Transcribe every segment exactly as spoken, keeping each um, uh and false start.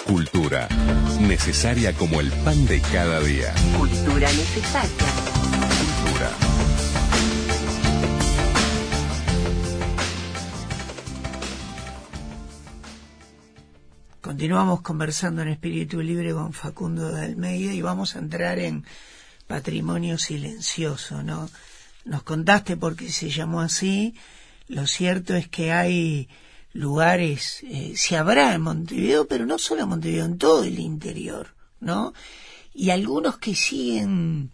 Cultura, necesaria como el pan de cada día. Cultura necesaria. Cultura. Continuamos conversando en Espíritu Libre con Facundo de Almeida y vamos a entrar en Patrimonio Silencioso, ¿no? Nos contaste por qué se llamó así. Lo cierto es que hay lugares, eh, se habrá en Montevideo, pero no solo en Montevideo, en todo el interior, ¿no? Y algunos que siguen,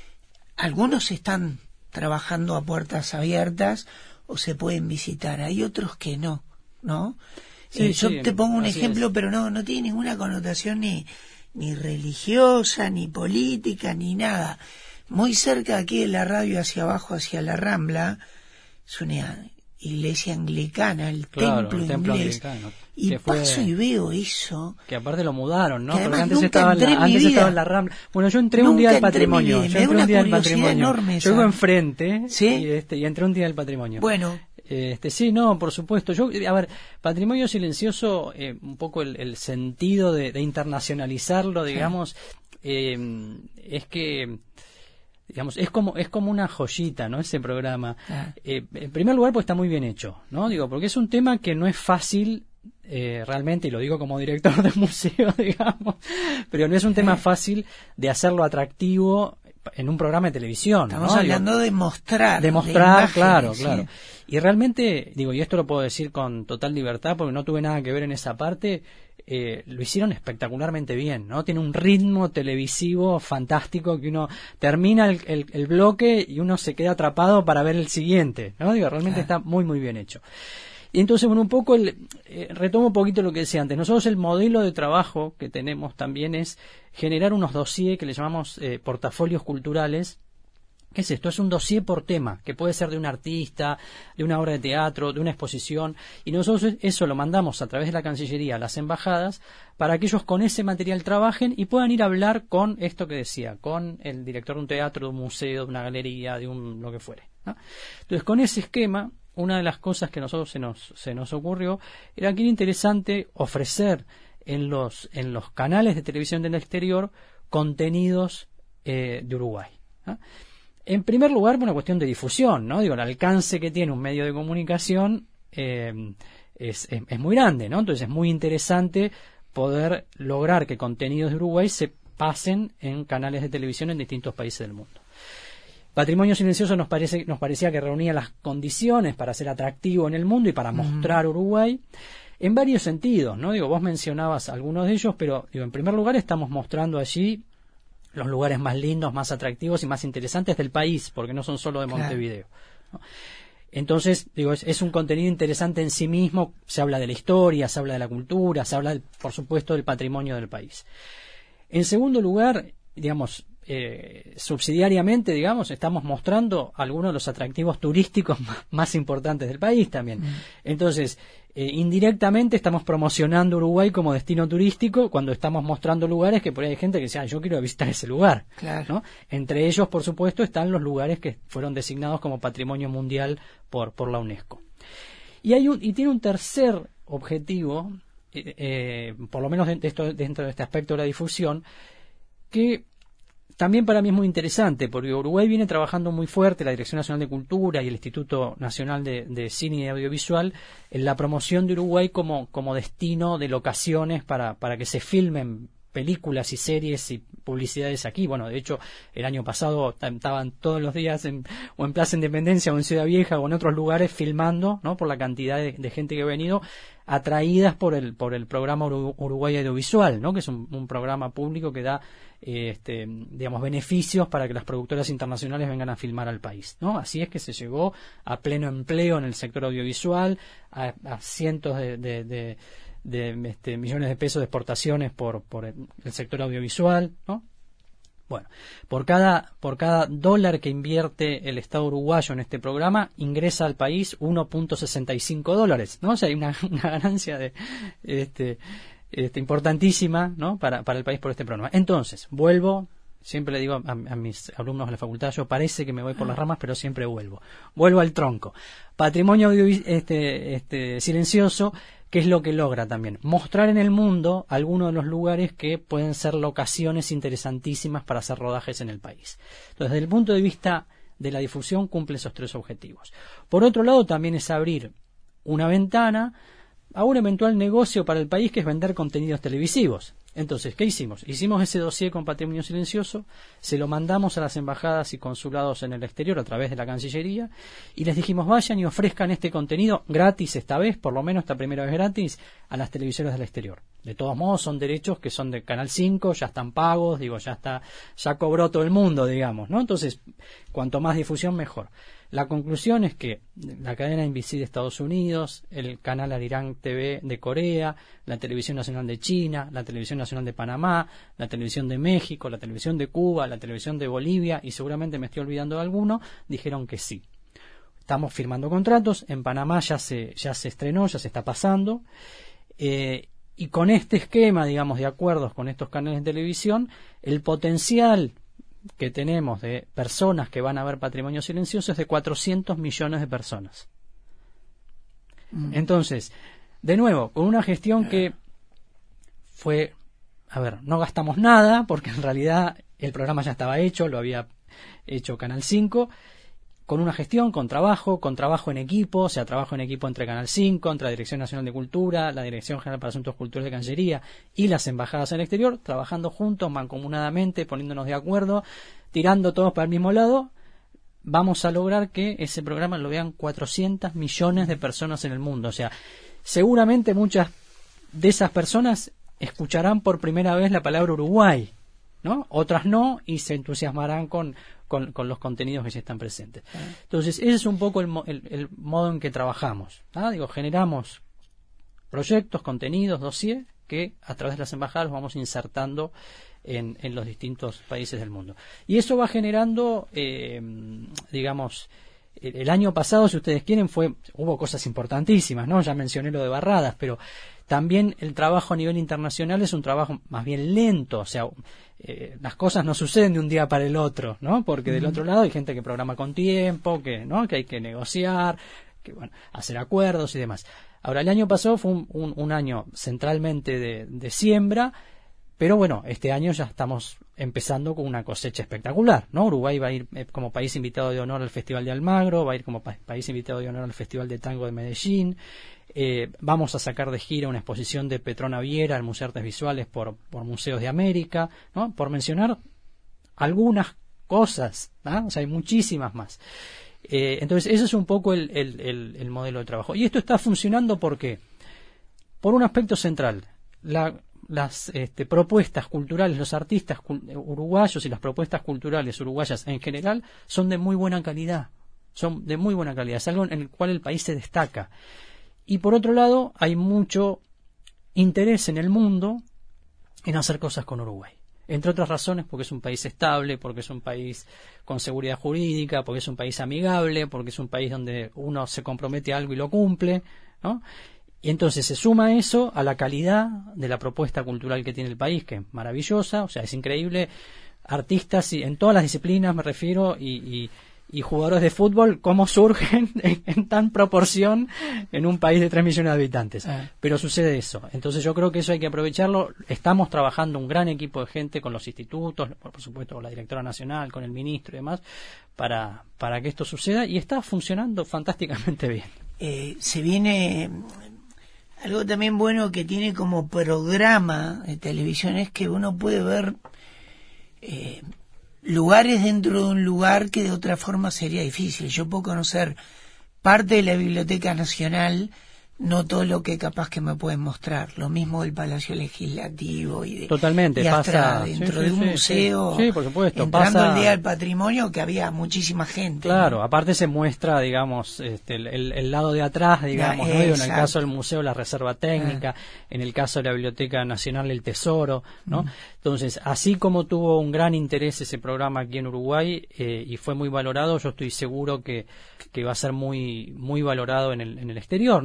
algunos están trabajando a puertas abiertas o se pueden visitar, hay otros que no, ¿no? Sí, eh, yo sí, te pongo un así ejemplo, es. pero no, no tiene ninguna connotación ni, ni religiosa, ni política, ni nada. Muy cerca de aquí de la radio, hacia abajo, hacia la Rambla, es una iglesia anglicana, el Claro, templo el templo inglés. anglicano, Y que fue- paso y veo eso. Que aparte lo mudaron, ¿no? Que Porque además antes nunca estaba, en entré la, en mi antes vida. estaba en la Rambla. Bueno, yo entré un Nunca día del entré en mi patrimonio. vida. Yo Me da entré una un día del curiosidad patrimonio. enorme Yo esa. vivo enfrente ¿Sí? y, este, y entré un día del patrimonio. Bueno, Este, sí, no, por supuesto. Yo, a ver, patrimonio silencioso, eh, un poco el, el sentido de, de internacionalizarlo, digamos, eh, es que, digamos, es como es como una joyita, ¿no? Ese programa. Ah. Eh, en primer lugar, pues está muy bien hecho, ¿no? Digo, porque es un tema que no es fácil. Eh, realmente, y lo digo como director de museo, digamos, pero no es un tema fácil de hacerlo atractivo en un programa de televisión. estamos ¿no? Digo, hablando de mostrar. demostrar, de claro, imágenes, claro. ¿sí? Y realmente, digo, y esto lo puedo decir con total libertad porque no tuve nada que ver en esa parte, eh, lo hicieron espectacularmente bien, ¿no? Tiene un ritmo televisivo fantástico que uno termina el, el, el bloque y uno se queda atrapado para ver el siguiente, ¿no? Digo, realmente Claro. está muy, muy bien hecho. Y entonces, bueno, un poco, el, eh, retomo un poquito lo que decía antes. Nosotros el modelo de trabajo que tenemos también es generar unos dossiers que le llamamos eh, portafolios culturales. ¿Qué es esto? Es un dossier por tema, que puede ser de un artista, de una obra de teatro, de una exposición, y nosotros eso lo mandamos a través de la Cancillería a las embajadas para que ellos con ese material trabajen y puedan ir a hablar con esto que decía, con el director de un teatro, de un museo, de una galería, de un lo que fuere, ¿no? Entonces, con ese esquema, una de las cosas que a nosotros se nos, se nos ocurrió era que era interesante ofrecer en los, en los canales de televisión del exterior contenidos eh, de Uruguay, ¿no? En primer lugar, por una cuestión de difusión, ¿no? Digo, el alcance que tiene un medio de comunicación eh, es, es, es muy grande, ¿no? Entonces es muy interesante poder lograr que contenidos de Uruguay se pasen en canales de televisión en distintos países del mundo. Patrimonio Silencioso nos parece, nos parecía que reunía las condiciones para ser atractivo en el mundo y para mostrar Uruguay en varios sentidos, ¿no? Digo, vos mencionabas algunos de ellos, pero digo, en primer lugar estamos mostrando allí los lugares más lindos, más atractivos y más interesantes del país, porque no son solo de Claro. Montevideo, ¿no? Entonces, digo, es, es un contenido interesante en sí mismo, se habla de la historia, se habla de la cultura, se habla, por supuesto, del patrimonio del país. En segundo lugar, digamos, eh, subsidiariamente, digamos, estamos mostrando algunos de los atractivos turísticos más, más importantes del país también. Mm. Entonces, eh, indirectamente estamos promocionando Uruguay como destino turístico cuando estamos mostrando lugares que por ahí hay gente que dice, ah, yo quiero visitar ese lugar, Claro. ¿no? Entre ellos, por supuesto, están los lugares que fueron designados como Patrimonio Mundial por, por la UNESCO. Y, hay un, y tiene un tercer objetivo, eh, eh, por lo menos de esto, dentro de este aspecto de la difusión, que también para mí es muy interesante, porque Uruguay viene trabajando muy fuerte, la Dirección Nacional de Cultura y el Instituto Nacional de, de Cine y Audiovisual, en la promoción de Uruguay como, como destino de locaciones para, para que se filmen películas y series y publicidades aquí. Bueno, de hecho, el año pasado estaban todos los días en, o en Plaza Independencia o en Ciudad Vieja o en otros lugares filmando, ¿no? Por la cantidad de, de gente que ha venido, atraídas por el por el programa Uruguay Audiovisual, ¿no? Que es un, un programa público que da eh, este, digamos, beneficios para que las productoras internacionales vengan a filmar al país, ¿no? Así es que se llegó a pleno empleo en el sector audiovisual, a, a cientos de, de, de de este, millones de pesos de exportaciones por, por el, el sector audiovisual, ¿no? Bueno, por cada por cada dólar que invierte el Estado uruguayo en este programa, ingresa al país uno punto sesenta y cinco dólares, ¿no? O sea, hay una, una ganancia de este, este importantísima, ¿no? Para, para el país por este programa. Entonces, vuelvo, siempre le digo a, a mis alumnos de la facultad, yo parece que me voy por las ramas, pero siempre vuelvo. Vuelvo al tronco. Patrimonio este, este, silencioso ¿Qué es lo que logra también? Mostrar en el mundo algunos de los lugares que pueden ser locaciones interesantísimas para hacer rodajes en el país. Entonces, desde el punto de vista de la difusión, cumple esos tres objetivos. Por otro lado, también es abrir una ventana a un eventual negocio para el país, que es vender contenidos televisivos. Entonces, ¿qué hicimos? Hicimos ese dossier con Patrimonio Silencioso, se lo mandamos a las embajadas y consulados en el exterior a través de la Cancillería y les dijimos, vayan y ofrezcan este contenido gratis esta vez, por lo menos esta primera vez gratis, a las televisoras del exterior. De todos modos, son derechos que son de Canal cinco, ya están pagos, digo, ya está, ya cobró todo el mundo, digamos, ¿no? Entonces, cuanto más difusión, mejor. La conclusión es que la cadena N B C de Estados Unidos, el canal Arirang T V de Corea, la Televisión Nacional de China, la Televisión Nacional de Panamá, la Televisión de México, la Televisión de Cuba, la Televisión de Bolivia, y seguramente me estoy olvidando de alguno, dijeron que sí. Estamos firmando contratos, en Panamá ya se, ya se estrenó, ya se está pasando, eh, y con este esquema, digamos, de acuerdos con estos canales de televisión, el potencial que tenemos de personas que van a ver Patrimonio Silencioso es de cuatrocientos millones de personas. Mm. Entonces, de nuevo, con una gestión que fue, a ver, no gastamos nada, porque en realidad el programa ya estaba hecho, lo había hecho Canal cinco, con una gestión, con trabajo, con trabajo en equipo, o sea, trabajo en equipo entre Canal cinco, entre la Dirección Nacional de Cultura, la Dirección General para Asuntos Culturales de Cancillería y las embajadas en el exterior, trabajando juntos, mancomunadamente, poniéndonos de acuerdo, tirando todos para el mismo lado, vamos a lograr que ese programa lo vean cuatrocientos millones de personas en el mundo. O sea, seguramente muchas de esas personas escucharán por primera vez la palabra Uruguay, ¿no? Otras no, y se entusiasmarán con, con, con los contenidos que ya están presentes. Entonces, ese es un poco el, el, el modo en que trabajamos, ¿ah? Digo, generamos proyectos, contenidos, dossier, que a través de las embajadas los vamos insertando en, en los distintos países del mundo. Y eso va generando, eh, digamos, el, el año pasado, si ustedes quieren, fue hubo cosas importantísimas, ¿no? Ya mencioné lo de Barradas, pero también el trabajo a nivel internacional es un trabajo más bien lento, o sea, eh, las cosas no suceden de un día para el otro, ¿no? Porque del otro lado hay gente que programa con tiempo, que, ¿no? Que hay que negociar, que, bueno, hacer acuerdos y demás. Ahora, el año pasado fue un, un, un año centralmente de, de siembra, pero bueno, este año ya estamos empezando con una cosecha espectacular, ¿no? Uruguay va a ir eh, como país invitado de honor al Festival de Almagro, va a ir como pa país invitado de honor al Festival de Tango de Medellín, eh, vamos a sacar de gira una exposición de Petrona Viera al Museo de Artes Visuales por, por Museos de América, ¿no? Por mencionar algunas cosas, ¿no? O sea, hay muchísimas más. Eh, entonces, ese es un poco el, el, el, el modelo de trabajo. Y esto está funcionando porque, por un aspecto central, la las este, propuestas culturales, los artistas uruguayos y las propuestas culturales uruguayas en general son de muy buena calidad, son de muy buena calidad, es algo en el cual el país se destaca. Y por otro lado, hay mucho interés en el mundo en hacer cosas con Uruguay, entre otras razones porque es un país estable, porque es un país con seguridad jurídica, porque es un país amigable, porque es un país donde uno se compromete a algo y lo cumple, ¿no? Y entonces se suma eso a la calidad de la propuesta cultural que tiene el país, que es maravillosa, o sea, es increíble. Artistas y en todas las disciplinas me refiero, y, y, y jugadores de fútbol, cómo surgen en, en tan proporción en un país de tres millones de habitantes. Ah. Pero sucede eso. Entonces yo creo que eso hay que aprovecharlo. Estamos trabajando un gran equipo de gente con los institutos, por supuesto con la directora nacional, con el ministro y demás, para, para que esto suceda, y está funcionando fantásticamente bien. Eh, se viene... Algo también bueno que tiene como programa de televisión es que uno puede ver eh, lugares dentro de un lugar que de otra forma sería difícil. Yo puedo conocer parte de la Biblioteca Nacional, no todo lo que capaz que me pueden mostrar. Lo mismo del Palacio Legislativo y de, totalmente y hasta pasa dentro sí, de un sí, museo, sí, sí, por supuesto, entrando pasa... al Día del Patrimonio, que había muchísima gente. Claro, ¿no? Aparte se muestra, digamos, este, el, el, el lado de atrás, digamos, La, ¿no? En el caso del museo, la Reserva Técnica, ah. en el caso de la Biblioteca Nacional, el Tesoro, ¿no? Mm. Entonces, así como tuvo un gran interés ese programa aquí en Uruguay eh, y fue muy valorado, yo estoy seguro que, que va a ser muy muy valorado en el, en el exterior, ¿no? Digo, a ver,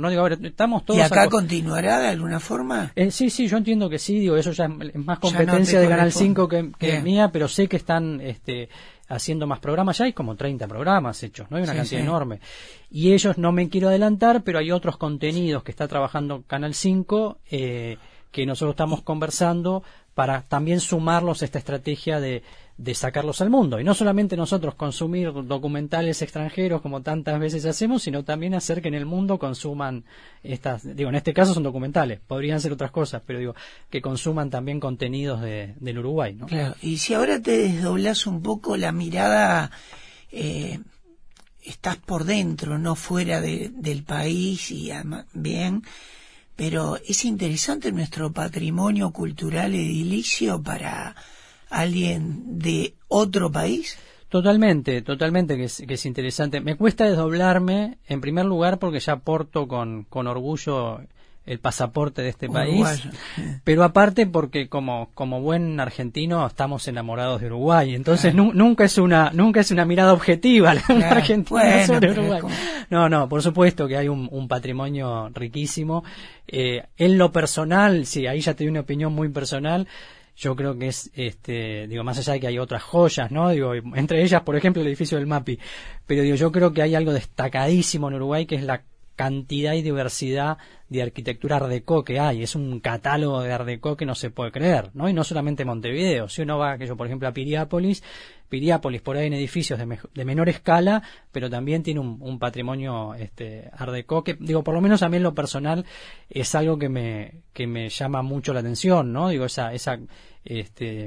estamos todos... ¿Y acá acos- continuará de alguna forma? Eh, sí, sí, yo entiendo que sí, digo, eso ya es más competencia te de Canal corresponde. cinco que, que Bien. mía, pero sé que están este, haciendo más programas, ya hay como treinta programas hechos, ¿no? Hay una Sí, cantidad sí. enorme. Y ellos, no me quiero adelantar, pero hay otros contenidos que está trabajando Canal cinco eh, que nosotros estamos conversando para también sumarlos a esta estrategia de, de sacarlos al mundo. Y no solamente nosotros consumir documentales extranjeros como tantas veces hacemos, sino también hacer que en el mundo consuman estas, digo, en este caso son documentales, podrían ser otras cosas, pero digo, que consuman también contenidos de, del Uruguay, ¿no? Claro, y si ahora te desdoblás un poco la mirada, eh, estás por dentro, no fuera de, del país, y además, bien, pero es interesante nuestro patrimonio cultural edilicio para alguien de otro país. Totalmente, totalmente que es, que es interesante. Me cuesta desdoblarme, en primer lugar, porque ya porto con, con orgullo el pasaporte de este Uruguayo. país, pero aparte porque como como buen argentino estamos enamorados de Uruguay, entonces Claro. nu- nunca es una nunca es una mirada objetiva la de un Claro. argentino Bueno, sobre pero es Uruguay. como- No, no, por supuesto que hay un, un patrimonio riquísimo. Eh, en lo personal, sí, ahí ya te doy una opinión muy personal. Yo creo que es, este, digo, más allá de que hay otras joyas, ¿no? Digo, entre ellas, por ejemplo, el edificio del MAPI. Pero digo, yo creo que hay algo destacadísimo en Uruguay que es la cantidad y diversidad de arquitectura Art Deco que hay. Es un catálogo de Art Deco que no se puede creer, ¿no? Y no solamente Montevideo. Si uno va, que yo, por ejemplo, a Piriápolis, Piriápolis, por ahí en edificios de, mejo- de menor escala, pero también tiene un, un patrimonio este, Art Deco que, digo, por lo menos a mí en lo personal es algo que me, que me llama mucho la atención, ¿no? Digo, esa, esa, este,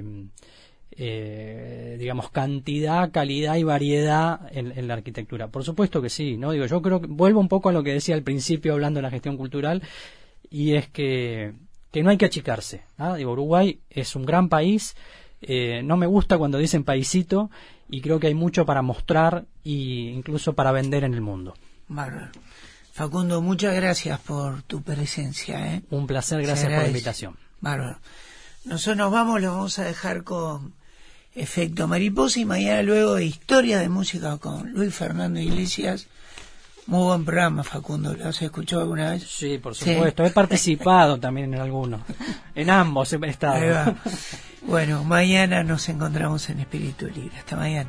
eh, digamos, cantidad, calidad y variedad en, en la arquitectura. Por supuesto que sí, ¿no? Digo, yo creo que vuelvo un poco a lo que decía al principio hablando de la gestión cultural, y es que, que no hay que achicarse, ¿ah? Digo, Uruguay es un gran país, eh, no me gusta cuando dicen paisito, y creo que hay mucho para mostrar e incluso para vender en el mundo. Bárbaro. Facundo, muchas gracias por tu presencia, ¿eh? Un placer, Se gracias por la agradece. invitación. Bárbaro. Nosotros nos vamos, lo vamos a dejar con Efecto Mariposa y mañana luego de Historia de Música con Luis Fernando Iglesias. Muy buen programa, Facundo. ¿Lo has escuchado alguna vez? Sí, por Sí. supuesto. He participado también en algunos. En ambos he Ahí estado. va. Bueno, mañana nos encontramos en Espíritu Libre. Hasta mañana.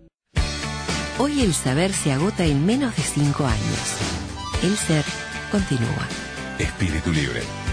Hoy el saber se agota en menos de cinco años. El ser continúa. Espíritu Libre.